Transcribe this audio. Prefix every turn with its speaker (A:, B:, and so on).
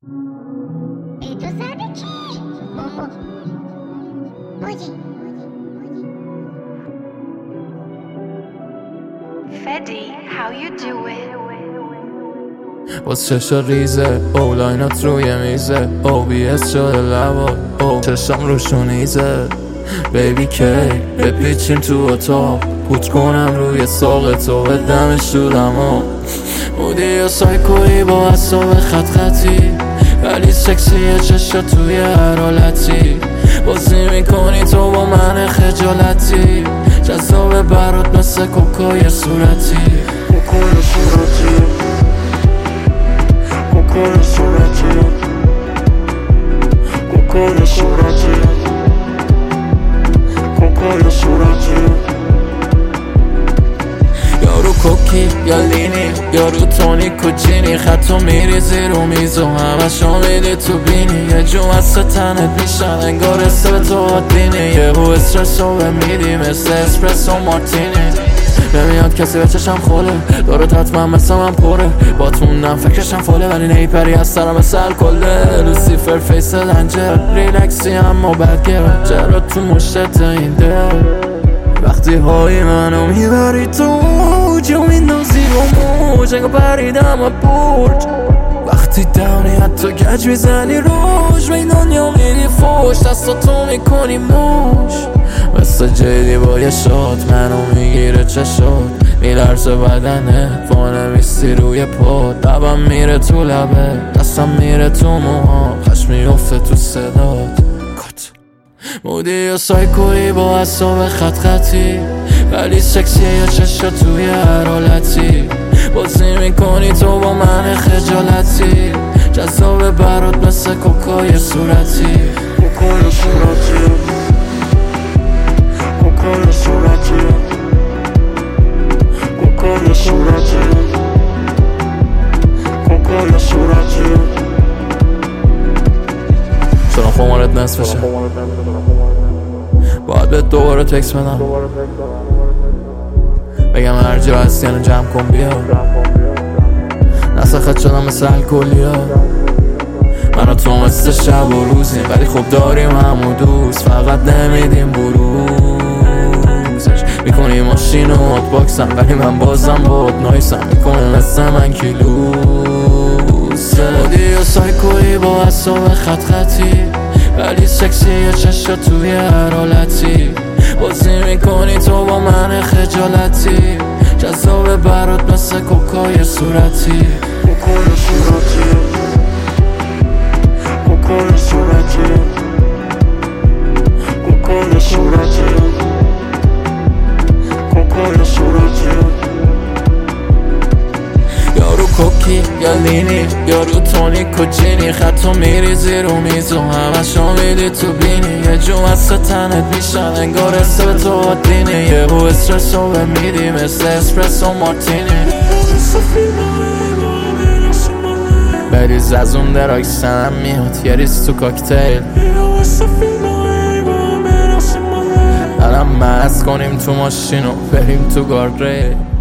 A: ای تو زده کی؟ موجی
B: Fedi, how you doing?
C: باز چشا ریزه لاینات روی میزه OBS شده لبا چشم روشونیزه بیبی کی بپیچیم تو اتاق پوت کنم روی ساق تو بدمش تو دما بودی یا سایکویی با اصاب خط خطی ولی سکسیه چشا توی هر حالتی بازی میکنی تو با من خجالتی جذاب برات مثل کوکای صورتی کوکای صورتی کوکای صورتی کوکای صورتی کوکای صورتی یارو کوکی یا لینی یارو تونی کوچینی خطو میریزی رو میز و همشو میدی تو بینی یه جو از تنت میشن انگار اسم تو عادینی یه بو استرسو میدی مثل اسپرسو مارتینی نمیاد کسی به چشم خوله دارت حتما مثل من پره با تو موندم فکرشم فاله ولی نیپری از سرم مثل الکله لوسیفر فیس دنجر ریلکسی اما بدگره چرا تو مشت این دل وقتی های منو میبری تو جو میندازی رو موج انگا پریدم و برج وقتی دونی حتی گج میزنی روش به دنیا میری فوش دستا تو میکنی موش مثل جیدی با یه شاد منو میگیره چشات میلرزه بدنه وانمیستی روی پاد لبم میره تو لبه دستم میره تو موها خشم میفته تو صدات مودی یا سایکویی با اصاب خط خطی ولی سکسیه یا چشا توی هر حالتی بازی میکنی تو با من خجالتی جذاب برات مثل کوکای صورتی کوکای صورتی کوکای صورتی کوکای صورتی کوکای صورتی چرا خمارت نصف بشه باید به دوباره تکس بدم بگم هر جا هستی یعنی جمع کن بیا نسخت شدم مثل الکلیا من و تو مثل شب و روزیم ولی خوب داریم همو دوست فقط نمیدیم بروزش میکنی ماشین و هات باکسم ولی من بازم باد نایسم میکنه مثل من کیلوسه بودی یا سایکویی با اصاب خط خطی ولی سکسیه چشا توی هر حالتی بازی میکنی تو با من خجالتی جذاب برات مثل کوکای صورتی کوکای صورتی کوکای صورتی کوکای صورتی کوکای صورتی یارو کوکی یا لینی یارو تونی کوچینی خطو میریزی رو میز و همشو میدی تو بینی یه جو از تنت میشن انگار اسم تو عادینی یه بو استرسو میدی مثل اسپرسو مارتینی بریز از اون دراک سنم میاد یه ریز تو کاکتیل برم مست کنیم تو ماشینو بریم تو گاردریل